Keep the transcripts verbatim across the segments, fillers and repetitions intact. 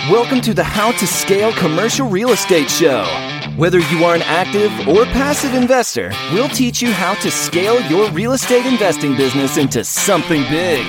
Welcome to the How to Scale Commercial Real Estate Show. Whether you are an active or passive investor, we'll teach you how to scale your real estate investing business into something big.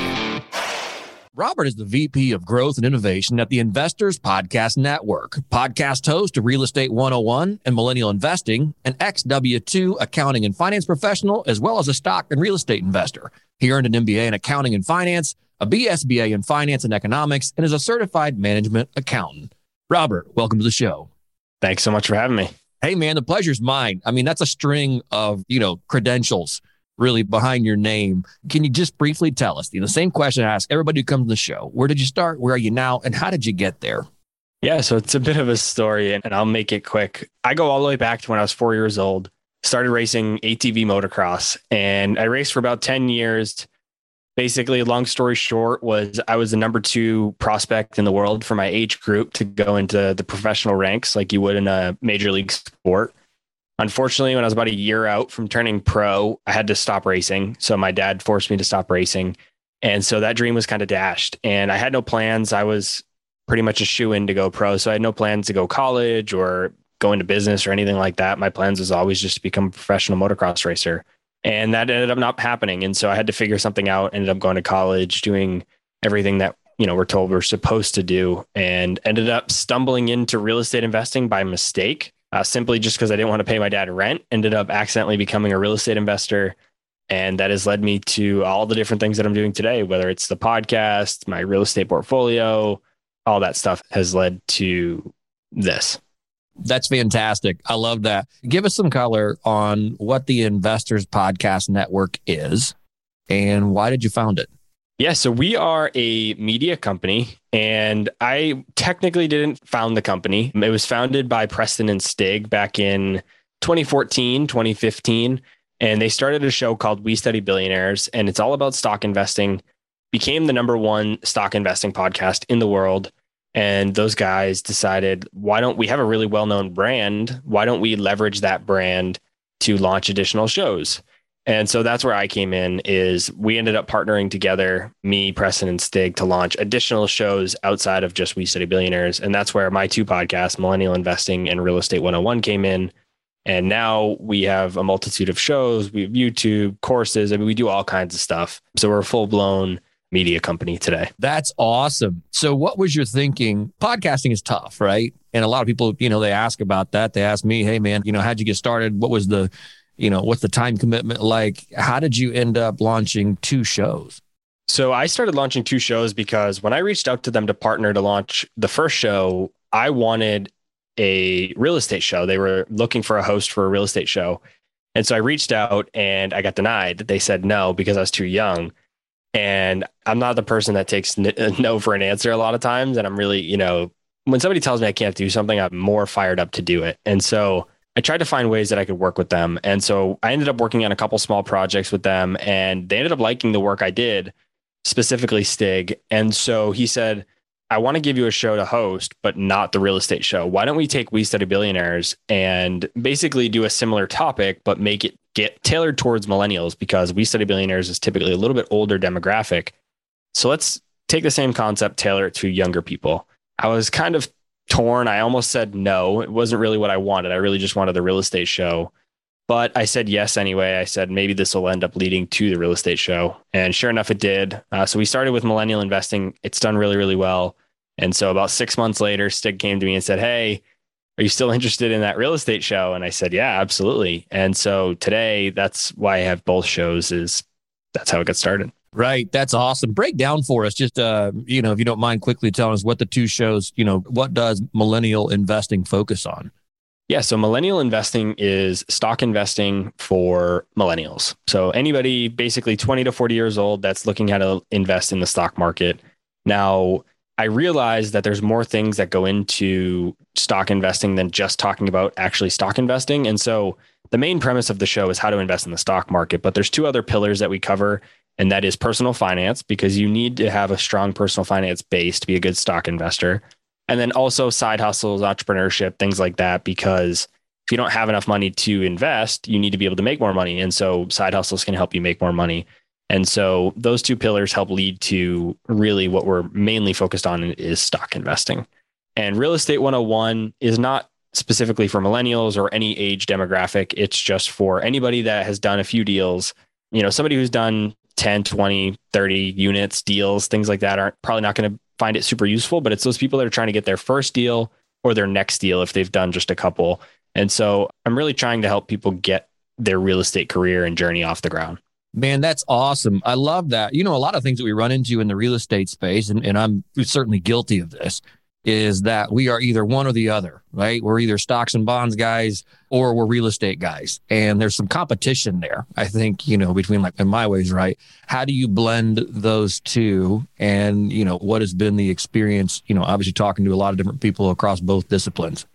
Robert is the V P of Growth and Innovation at the Investors Podcast Network, podcast host of Real Estate one oh one and Millennial Investing, an ex-W two accounting and finance professional, as well as a stock and real estate investor. He earned an M B A in accounting and finance, a B S B A in finance and economics, and is a certified management accountant. Robert, welcome to the show. Thanks so much for having me. Hey, man, the pleasure's mine. I mean, that's a string of, you know, credentials really behind your name. Can you just briefly tell us, you know, the same question I ask everybody who comes to the show? Where did you start? Where are you now? And how did you get there? Yeah, so it's a bit of a story, and I'll make it quick. I go all the way back to when I was four years old, started racing A T V motocross, and I raced for about ten years. Basically, long story short, was I was the number two prospect in the world for my age group to go into the professional ranks like you would in a major league sport. Unfortunately, when I was about a year out from turning pro, I had to stop racing. So my dad forced me to stop racing. And so that dream was kind of dashed. And I had no plans. I was pretty much a shoe-in to go pro. So I had no plans to go college or go into business or anything like that. My plans was always just to become a professional motocross racer. And that ended up not happening. And so I had to figure something out, ended up going to college, doing everything that, you know, we're told we're supposed to do, and ended up stumbling into real estate investing by mistake, uh, simply just because I didn't want to pay my dad rent, ended up accidentally becoming a real estate investor. And that has led me to all the different things that I'm doing today, whether it's the podcast, my real estate portfolio, all that stuff has led to this. That's fantastic. I love that. Give us some color on what the Investors Podcast Network is and why did you found it? Yeah, so we are a media company, and I technically didn't found the company. It was founded by Preston and Stig back in twenty fourteen, twenty fifteen, and they started a show called We Study Billionaires, and it's all about stock investing. Became the number one stock investing podcast in the world. And those guys decided, why don't we have a really well-known brand? Why don't we leverage that brand to launch additional shows? And so that's where I came in, is we ended up partnering together, me, Preston, and Stig, to launch additional shows outside of just We Study Billionaires. And that's where my two podcasts, Millennial Investing and Real Estate one oh one, came in. And now we have a multitude of shows. We have YouTube, courses. I mean, we do all kinds of stuff. So we're a full-blown media company today. That's awesome. So what was your thinking? Podcasting is tough, right? And a lot of people, you know, they ask about that. They ask me, hey man, you know, how'd you get started? What was the, you know, what's the time commitment like? How did you end up launching two shows? So I started launching two shows because when I reached out to them to partner to launch the first show, I wanted a real estate show. They were looking for a host for a real estate show. And so I reached out and I got denied. They said no because I was too young. And I'm not the person that takes no for an answer a lot of times. And I'm really, you know, when somebody tells me I can't do something, I'm more fired up to do it. And so I tried to find ways that I could work with them. And so I ended up working on a couple small projects with them, and they ended up liking the work I did, specifically Stig. And so he said, I want to give you a show to host, but not the real estate show. Why don't we take We Study Billionaires and basically do a similar topic, but make it get tailored towards millennials, because We Study Billionaires is typically a little bit older demographic. So let's take the same concept, tailor it to younger people. I was kind of torn. I almost said no. It wasn't really what I wanted. I really just wanted the real estate show. But I said yes anyway. I said, maybe this will end up leading to the real estate show. And sure enough, it did. Uh, so we started with Millennial Investing. It's done really, really well. And so about six months later, Stig came to me and said, hey, are you still interested in that real estate show? And I said, yeah, absolutely. And so today, that's why I have both shows, is that's how it got started. Right. That's awesome. Break down for us, just, uh, you know, if you don't mind quickly telling us what the two shows, you know, what does Millennial Investing focus on? Yeah. So Millennial Investing is stock investing for millennials. So anybody basically twenty to forty years old that's looking how to invest in the stock market. Now, I realized that there's more things that go into stock investing than just talking about actually stock investing. And so the main premise of the show is how to invest in the stock market. But there's two other pillars that we cover, and that is personal finance, because you need to have a strong personal finance base to be a good stock investor. And then also side hustles, entrepreneurship, things like that, because if you don't have enough money to invest, you need to be able to make more money. And so side hustles can help you make more money. And so those two pillars help lead to really what we're mainly focused on is stock investing. And Real Estate one oh one is not specifically for millennials or any age demographic. It's just for anybody that has done a few deals. You know, somebody who's done ten, twenty, thirty units, deals, things like that aren't probably not going to find it super useful, but it's those people that are trying to get their first deal or their next deal if they've done just a couple. And so I'm really trying to help people get their real estate career and journey off the ground. Man, that's awesome. I love that. You know, a lot of things that we run into in the real estate space, and, and I'm certainly guilty of this, is that we are either one or the other, right? We're either stocks and bonds guys or we're real estate guys. And there's some competition there, I think, you know, between like, in my ways, right? How do you blend those two? And, you know, what has been the experience, you know, obviously talking to a lot of different people across both disciplines?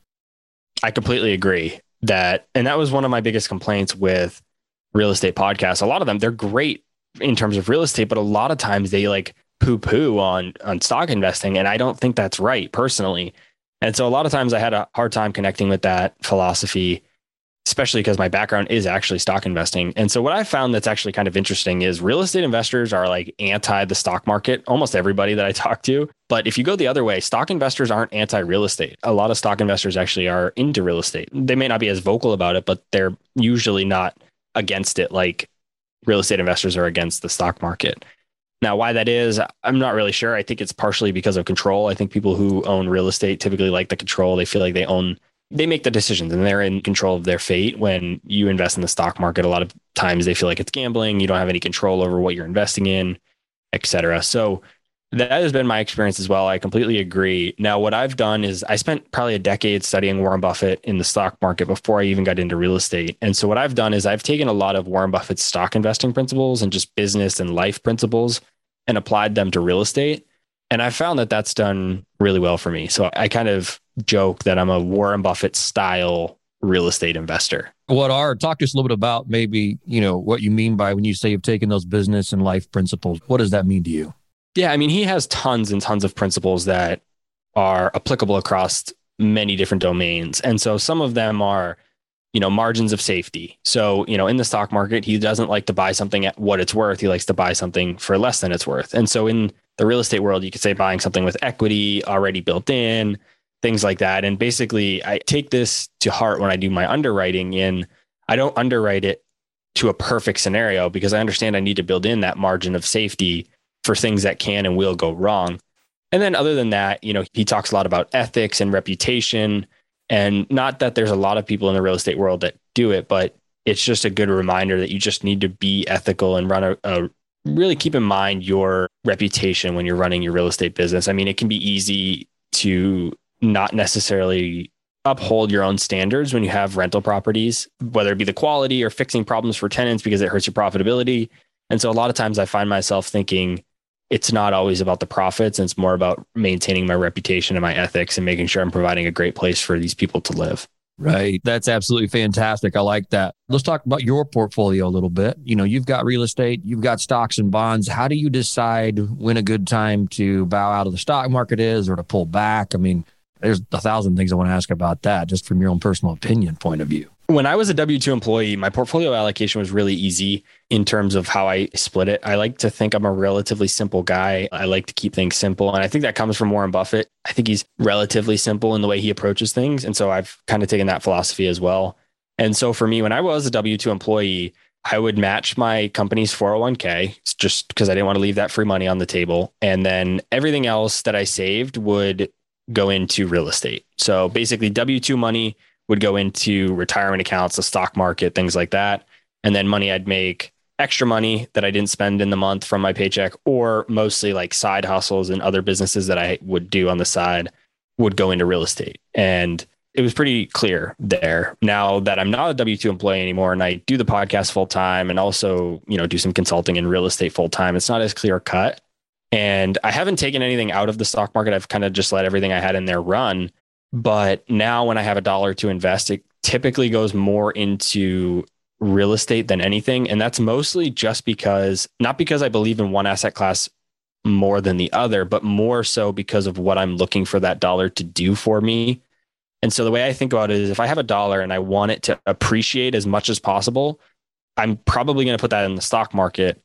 I completely agree that, and that was one of my biggest complaints with real estate podcasts. A lot of them, they're great in terms of real estate, but a lot of times they like poo poo on, on stock investing. And I don't think that's right personally. And so a lot of times I had a hard time connecting with that philosophy, especially because my background is actually stock investing. And so what I found that's actually kind of interesting is real estate investors are like anti the stock market, almost everybody that I talk to. But if you go the other way, stock investors aren't anti real estate. A lot of stock investors actually are into real estate. They may not be as vocal about it, but they're usually not against it like real estate investors are against the stock market. Now, why that is, I'm not really sure. I think it's partially because of control. I think people who own real estate typically like the control. They feel like they own, they make the decisions and they're in control of their fate. When you invest in the stock market, a lot of times they feel like it's gambling. You don't have any control over what you're investing in, et cetera. So that has been my experience as well. I completely agree. Now, what I've done is I spent probably a decade studying Warren Buffett in the stock market before I even got into real estate. And so what I've done is I've taken a lot of Warren Buffett's stock investing principles and just business and life principles and applied them to real estate. And I found that that's done really well for me. So I kind of joke that I'm a Warren Buffett style real estate investor. What are, talk to us a little bit about maybe, you know, what you mean by when you say you've taken those business and life principles. What does that mean to you? Yeah, I mean, he has tons and tons of principles that are applicable across many different domains. And so some of them are, you know, margins of safety. So, you know, in the stock market, he doesn't like to buy something at what it's worth. He likes to buy something for less than it's worth. And so in the real estate world, you could say buying something with equity already built in, things like that. And basically, I take this to heart when I do my underwriting. In I don't underwrite it to a perfect scenario because I understand I need to build in that margin of safety for things that can and will go wrong. And then other than that, you know, he talks a lot about ethics and reputation, and not that there's a lot of people in the real estate world that do it, but it's just a good reminder that you just need to be ethical and run a, a really keep in mind your reputation when you're running your real estate business. I mean, it can be easy to not necessarily uphold your own standards when you have rental properties, whether it be the quality or fixing problems for tenants because it hurts your profitability. And so a lot of times I find myself thinking, it's not always about the profits. And it's more about maintaining my reputation and my ethics and making sure I'm providing a great place for these people to live. Right. That's absolutely fantastic. I like that. Let's talk about your portfolio a little bit. You know, you've got real estate, you've got stocks and bonds. How do you decide when a good time to bow out of the stock market is or to pull back? I mean, there's a thousand things I want to ask about that just from your own personal opinion point of view. When I was a W two employee, my portfolio allocation was really easy in terms of how I split it. I like to think I'm a relatively simple guy. I like to keep things simple. And I think that comes from Warren Buffett. I think he's relatively simple in the way he approaches things. And so I've kind of taken that philosophy as well. And so for me, when I was a W two employee, I would match my company's four oh one k just because I didn't want to leave that free money on the table. And then everything else that I saved would go into real estate. So basically W two money would go into retirement accounts, the stock market, things like that. And then money I'd make, extra money that I didn't spend in the month from my paycheck, or mostly like side hustles and other businesses that I would do on the side would go into real estate. And it was pretty clear there. Now that I'm not a W two employee anymore and I do the podcast full time and also, you know, do some consulting in real estate full time, it's not as clear cut. And I haven't taken anything out of the stock market. I've kind of just let everything I had in there run. But now when I have a dollar to invest, it typically goes more into real estate than anything. And that's mostly just because, not because I believe in one asset class more than the other, but more so because of what I'm looking for that dollar to do for me. And so the way I think about it is if I have a dollar and I want it to appreciate as much as possible, I'm probably going to put that in the stock market.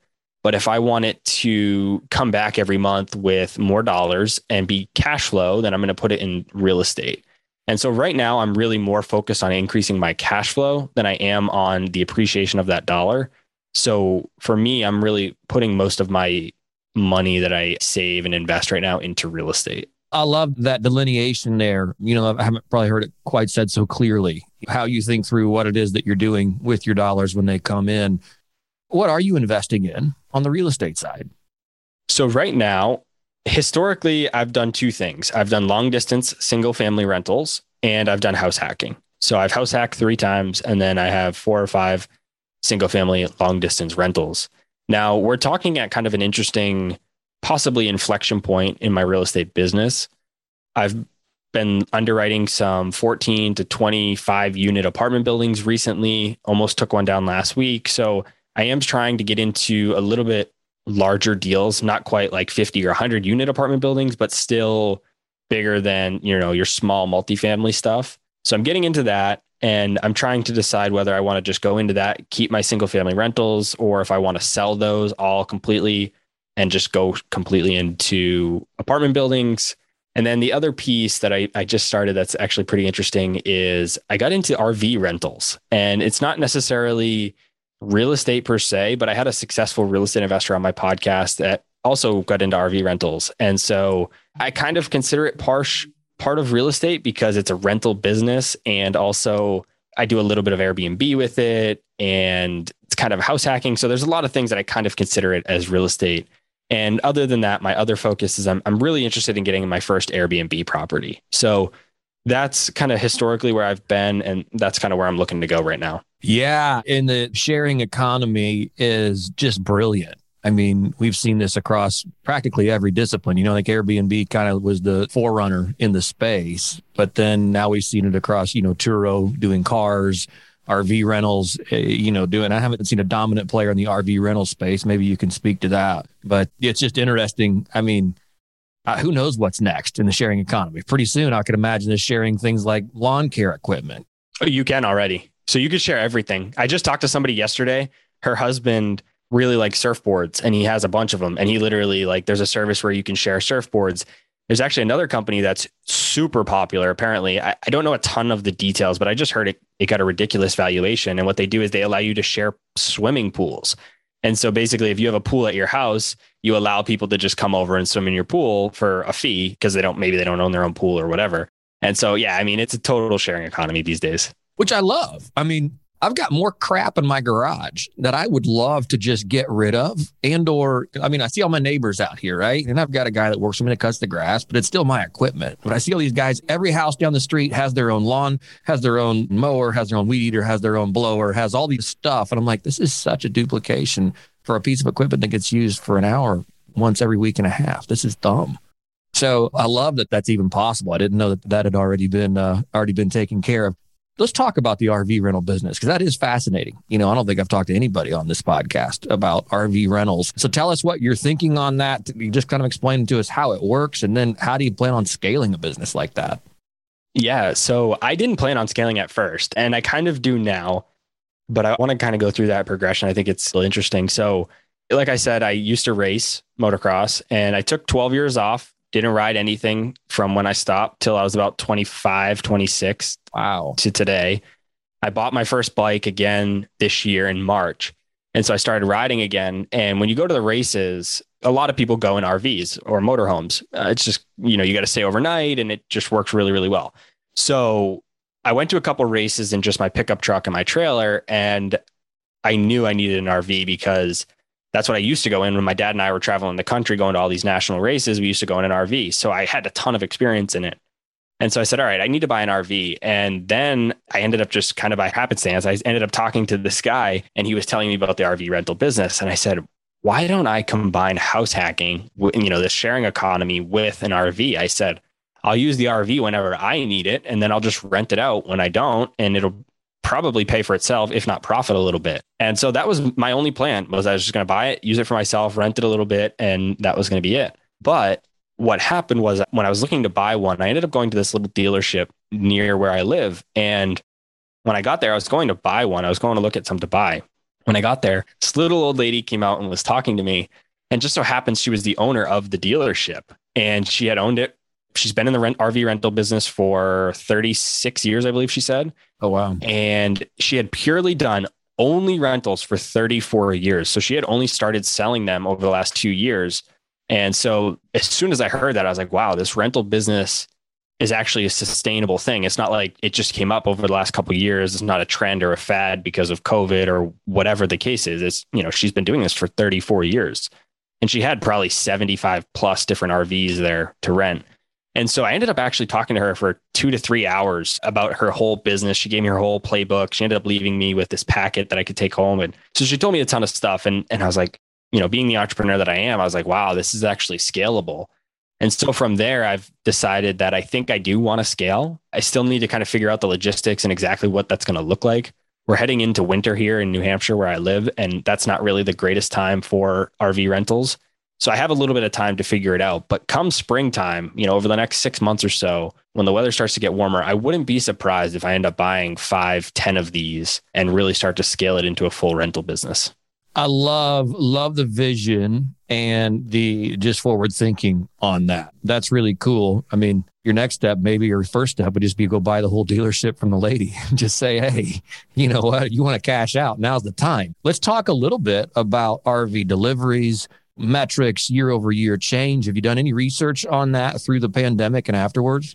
But if I want it to come back every month with more dollars and be cash flow, then I'm going to put it in real estate. And so right now I'm really more focused on increasing my cash flow than I am on the appreciation of that dollar. So for me, I'm really putting most of my money that I save and invest right now into real estate. I love that delineation there. You know, I haven't probably heard it quite said so clearly, how you think through what it is that you're doing with your dollars when they come in. What are you investing in on the real estate side? So right now, historically, I've done two things. I've done long distance single family rentals and I've done house hacking. So I've house hacked three times and then I have four or five single family long distance rentals. Now we're talking at kind of an interesting, possibly inflection point in my real estate business. I've been underwriting some fourteen to twenty-five unit apartment buildings recently, almost took one down last week. So I am trying to get into a little bit larger deals, not quite like fifty or one hundred unit apartment buildings, but still bigger than, you know, your small multifamily stuff. So I'm getting into that and I'm trying to decide whether I want to just go into that, keep my single family rentals, or if I want to sell those all completely and just go completely into apartment buildings. And then the other piece that I, I just started that's actually pretty interesting is I got into R V rentals. And it's not necessarily real estate per se, but I had a successful real estate investor on my podcast that also got into R V rentals. And so I kind of consider it part, part of real estate because it's a rental business. And also I do a little bit of Airbnb with it and it's kind of house hacking. So there's a lot of things that I kind of consider it as real estate. And other than that, my other focus is I'm, I'm really interested in getting my first Airbnb property. So that's kind of historically where I've been. And that's kind of where I'm looking to go right now. Yeah. And the sharing economy is just brilliant. I mean, we've seen this across practically every discipline. You know, like Airbnb kind of was the forerunner in the space, but then now we've seen it across, you know, Turo doing cars, R V rentals, uh, you know, doing, I haven't seen a dominant player in the R V rental space. Maybe you can speak to that, but it's just interesting. I mean, uh, who knows what's next in the sharing economy? Pretty soon, I could imagine this sharing things like lawn care equipment. Oh, you can already. So you could share everything. I just talked to somebody yesterday. Her husband really likes surfboards and he has a bunch of them. And he literally like, there's a service where you can share surfboards. There's actually another company that's super popular. Apparently, I, I don't know a ton of the details, but I just heard it, it got a ridiculous valuation. And what they do is they allow you to share swimming pools. And so basically, if you have a pool at your house, you allow people to just come over and swim in your pool for a fee because they don't, maybe they don't own their own pool or whatever. And so, yeah, I mean, it's a total sharing economy these days. Which I love. I mean, I've got more crap in my garage that I would love to just get rid of. And or, I mean, I see all my neighbors out here, right? And I've got a guy that works for me that cuts the grass, but it's still my equipment. But I see all these guys, every house down the street has their own lawn, has their own mower, has their own weed eater, has their own blower, has all these stuff. And I'm like, this is such a duplication for a piece of equipment that gets used for an hour once every week and a half. This is dumb. So I love that that's even possible. I didn't know that that had already been, uh, already been taken care of. Let's talk about the R V rental business because that is fascinating. You know, I don't think I've talked to anybody on this podcast about R V rentals. So tell us what you're thinking on that. You just kind of explain to us how it works. And then how do you plan on scaling a business like that? Yeah. So I didn't plan on scaling at first and I kind of do now, but I want to kind of go through that progression. I think it's still interesting. So like I said, I used to race motocross and I took twelve years off. Didn't ride anything from when I stopped till I was about twenty-five, twenty-six. Wow. To today. I bought my first bike again this year in March. And so I started riding again. And when you go to the races, a lot of people go in R Vs or motorhomes. Uh, it's just, you know, you got to stay overnight and it just works really, really well. So I went to a couple races in just my pickup truck and my trailer. And I knew I needed an R V because that's what I used to go in when my dad and I were traveling the country, going to all these national races. We used to go in an R V. So I had a ton of experience in it. And so I said, all right, I need to buy an R V. And then I ended up just kind of by happenstance, I ended up talking to this guy and he was telling me about the R V rental business. And I said, why don't I combine house hacking, you know, the sharing economy with an R V? I said, I'll use the R V whenever I need it. And then I'll just rent it out when I don't. And it'll probably pay for itself, if not profit a little bit. And so that was my only plan, was I was just going to buy it, use it for myself, rent it a little bit, and that was going to be it. But what happened was when I was looking to buy one, I ended up going to this little dealership near where I live. And when I got there, I was going to buy one. I was going to look at some to buy. When I got there, this little old lady came out and was talking to me. And just so happens she was the owner of the dealership, and she had owned it. She's been in the rent, R V rental business for thirty-six years, I believe she said. Oh, wow. And she had purely done only rentals for thirty-four years. So she had only started selling them over the last two years. And so as soon as I heard that, I was like, wow, this rental business is actually a sustainable thing. It's not like it just came up over the last couple of years. It's not a trend or a fad because of COVID or whatever the case is. It's, you know, she's been doing this for thirty-four years. And she had probably seventy-five plus different R Vs there to rent. And so I ended up actually talking to her for two to three hours about her whole business. She gave me her whole playbook. She ended up leaving me with this packet that I could take home. And so she told me a ton of stuff. And, and I was like, you know, being the entrepreneur that I am, I was like, wow, this is actually scalable. And so from there, I've decided that I think I do want to scale. I still need to kind of figure out the logistics and exactly what that's going to look like. We're heading into winter here in New Hampshire where I live, and that's not really the greatest time for R V rentals. So I have a little bit of time to figure it out. But come springtime, you know, over the next six months or so, when the weather starts to get warmer, I wouldn't be surprised if I end up buying five, ten of these and really start to scale it into a full rental business. I love, love the vision and the just forward thinking on that. That's really cool. I mean, your next step, maybe your first step would just be go buy the whole dealership from the lady and just say, hey, you know what? You want to cash out. Now's the time. Let's talk a little bit about R V deliveries, metrics, year over year change. Have you done any research on that through the pandemic and afterwards?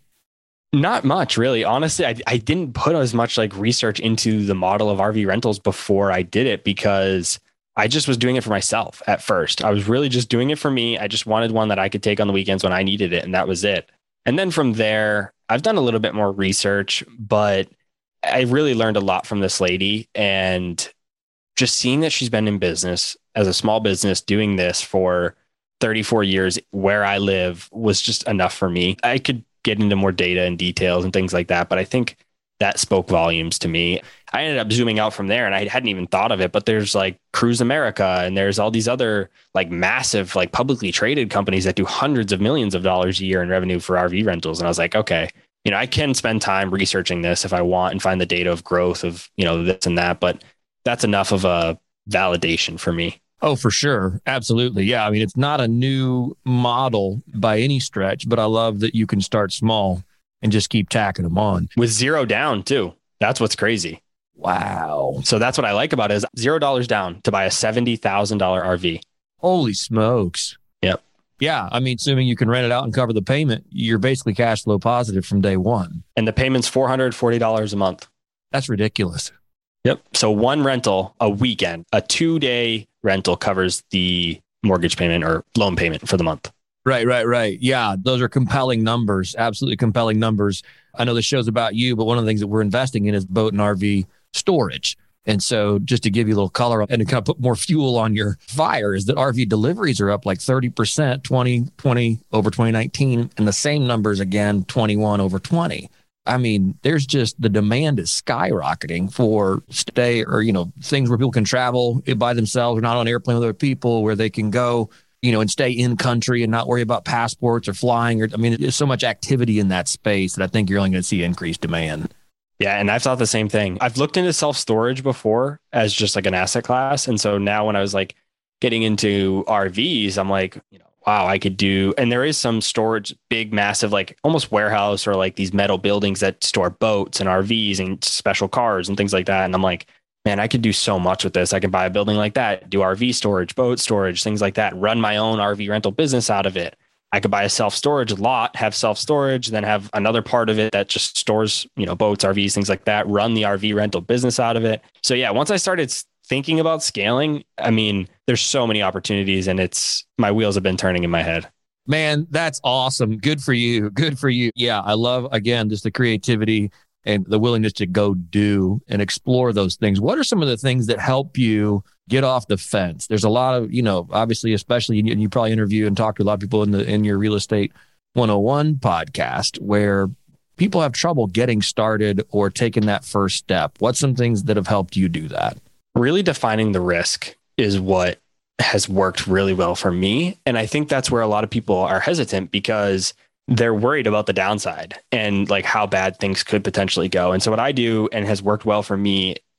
Not much, really. Honestly, I, I didn't put as much like research into the model of R V rentals before I did it because I just was doing it for myself at first. I was really just doing it for me. I just wanted one that I could take on the weekends when I needed it. And that was it. And then from there, I've done a little bit more research, but I really learned a lot from this lady. And just seeing that she's been in business as a small business doing this for thirty-four years where I live was just enough for me. I could get into more data and details and things like that, but I think that spoke volumes to me. I ended up zooming out from there and I hadn't even thought of it, but there's like Cruise America and there's all these other like massive, like publicly traded companies that do hundreds of millions of dollars a year in revenue for R V rentals. And I was like, okay, you know, I can spend time researching this if I want and find the data of growth of, you know, this and that, but that's enough of a validation for me. Oh, for sure. Absolutely. Yeah. I mean, it's not a new model by any stretch, but I love that you can start small and just keep tacking them on. With zero down too. That's what's crazy. Wow. So that's what I like about it is zero dollars down to buy a seventy thousand dollars R V. Holy smokes. Yep. Yeah. I mean, assuming you can rent it out and cover the payment, you're basically cash flow positive from day one. And the payment's four hundred forty dollars a month. That's ridiculous. Yep. So one rental a weekend, a two day rental covers the mortgage payment or loan payment for the month. Right, right, right. Yeah, those are compelling numbers, absolutely compelling numbers. I know the show's about you, but one of the things that we're investing in is boat and R V storage. And so just to give you a little color and to kind of put more fuel on your fire is that R V deliveries are up like thirty percent, twenty twenty over twenty nineteen, and the same numbers again, twenty-one over twenty. I mean, there's just the demand is skyrocketing for stay or, you know, things where people can travel by themselves or not on an airplane with other people where they can go, you know, and stay in country and not worry about passports or flying. Or I mean, there's so much activity in that space that I think you're only going to see increased demand. Yeah. And I've thought the same thing. I've looked into self-storage before as just like an asset class. And so now when I was like getting into R Vs, I'm like, you know, wow, I could do, and there is some storage, big, massive, like almost warehouse or like these metal buildings that store boats and R Vs and special cars and things like that. And I'm like, man, I could do so much with this. I can buy a building like that, do R V storage, boat storage, things like that, run my own R V rental business out of it. I could buy a self-storage lot, have self-storage, then have another part of it that just stores, you know, boats, R Vs, things like that, run the R V rental business out of it. So yeah, once I started thinking about scaling, I mean, there's so many opportunities and it's, my wheels have been turning in my head. Man, that's awesome. Good for you. Good for you. Yeah. I love, again, just the creativity and the willingness to go do and explore those things. What are some of the things that help you get off the fence? There's a lot of, you know, obviously, especially, and you probably interview and talk to a lot of people in the, in your Real Estate one oh one podcast where people have trouble getting started or taking that first step. What's some things that have helped you do that? Really defining the risk is what has worked really well for me. And I think that's where a lot of people are hesitant because they're worried about the downside and like how bad things could potentially go. And so what I do and has worked well for me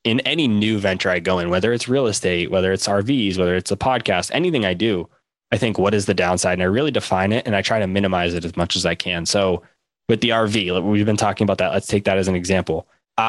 in any new venture I go in, whether it's real estate, whether it's R Vs, whether it's a podcast, anything I do, I think, what is the downside? And I really define it and I try to minimize it as much as I can. So with the R V, we've been talking about that. Let's take that as an example.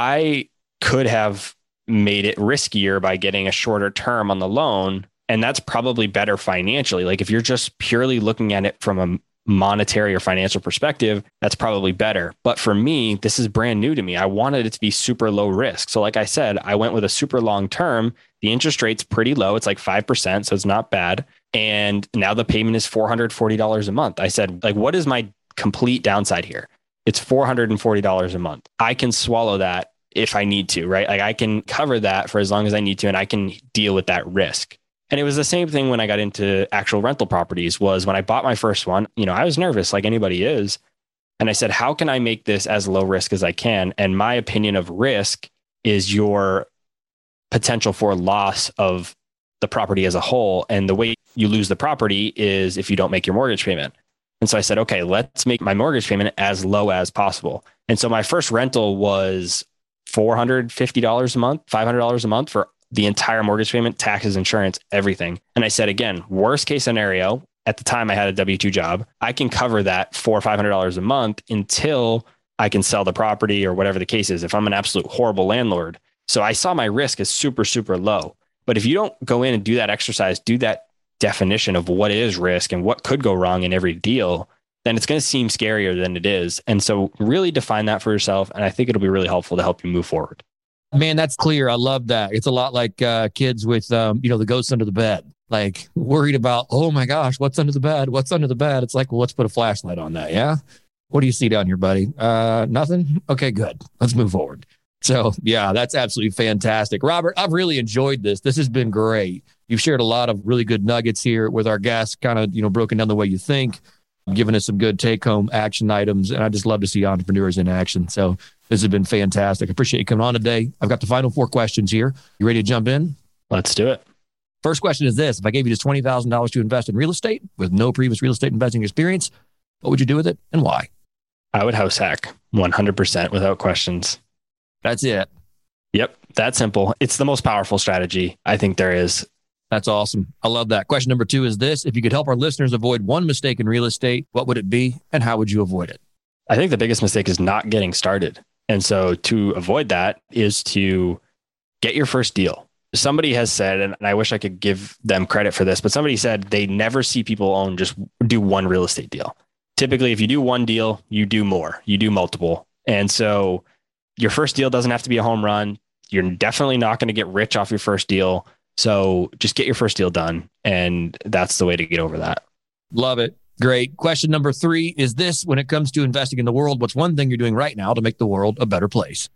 I could have made it riskier by getting a shorter term on the loan. And that's probably better financially. Like if you're just purely looking at it from a monetary or financial perspective, that's probably better. But for me, this is brand new to me. I wanted it to be super low risk. So like I said, I went with a super long term. The interest rate's pretty low. It's like five percent. So it's not bad. And now the payment is four hundred forty dollars a month. I said, like, what is my complete downside here? It's four hundred forty dollars a month. I can swallow that if I need to, right? Like I can cover that for as long as I need to, and I can deal with that risk. And it was the same thing when I got into actual rental properties. Was when I bought my first one, you know, I was nervous like anybody is. And I said, how can I make this as low risk as I can? And my opinion of risk is your potential for loss of the property as a whole. And the way you lose the property is if you don't make your mortgage payment. And so I said, okay, let's make my mortgage payment as low as possible. And so my first rental was four hundred fifty dollars a month, five hundred dollars a month for the entire mortgage payment, taxes, insurance, everything. And I said, again, worst case scenario, at the time I had a W two job, I can cover that four or five hundred dollars a month until I can sell the property or whatever the case is, if I'm an absolute horrible landlord. So I saw my risk as super, super low. But if you don't go in and do that exercise, do that definition of what is risk and what could go wrong in every deal, then it's going to seem scarier than it is. And so really define that for yourself. And I think it'll be really helpful to help you move forward. Man, that's clear. I love that. It's a lot like uh, kids with, um, you know, the ghosts under the bed, like worried about, oh my gosh, what's under the bed? What's under the bed? It's like, well, let's put a flashlight on that. Yeah. What do you see down here, buddy? Uh, nothing. Okay, good. Let's move forward. So yeah, that's absolutely fantastic. Robert, I've really enjoyed this. This has been great. You've shared a lot of really good nuggets here with our guests, kind of, you know, broken down the way you think, giving us some good take-home action items. And I just love to see entrepreneurs in action. So this has been fantastic. I appreciate you coming on today. I've got the final four questions here. You ready to jump in? Let's do it. First question is this. If I gave you just twenty thousand dollars to invest in real estate with no previous real estate investing experience, what would you do with it and why? I would house hack one hundred percent without questions. That's it. Yep. That simple. It's the most powerful strategy I think there is. That's awesome. I love that. Question number two is this. If you could help our listeners avoid one mistake in real estate, what would it be and how would you avoid it? I think the biggest mistake is not getting started. And so to avoid that is to get your first deal. Somebody has said, and I wish I could give them credit for this, but somebody said they never see people own, just do one real estate deal. Typically, if you do one deal, you do more, you do multiple. And so your first deal doesn't have to be a home run. You're definitely not going to get rich off your first deal. So just get your first deal done. And that's the way to get over that. Love it. Great. Question number three is this. When it comes to investing in the world, what's one thing you're doing right now to make the world a better place?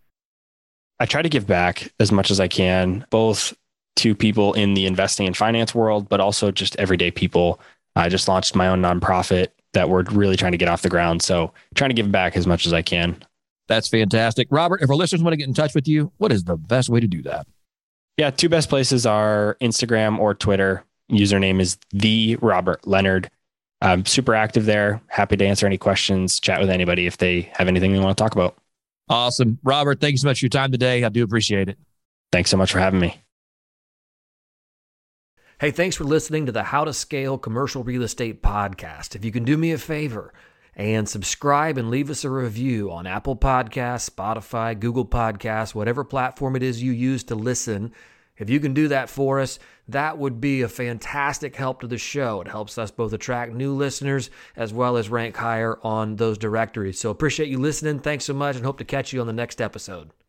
I try to give back as much as I can, both to people in the investing and finance world, but also just everyday people. I just launched my own nonprofit that we're really trying to get off the ground. So trying to give back as much as I can. That's fantastic. Robert, if our listeners want to get in touch with you, what is the best way to do that? Yeah, two best places are Instagram or Twitter. Username is the Robert Leonard. I'm super active there. Happy to answer any questions, chat with anybody if they have anything they want to talk about. Awesome. Robert, thank you so much for your time today. I do appreciate it. Thanks so much for having me. Hey, thanks for listening to the How to Scale Commercial Real Estate podcast. If you can do me a favor and subscribe and leave us a review on Apple Podcasts, Spotify, Google Podcasts, whatever platform it is you use to listen. If you can do that for us, that would be a fantastic help to the show. It helps us both attract new listeners as well as rank higher on those directories. So appreciate you listening. Thanks so much and hope to catch you on the next episode.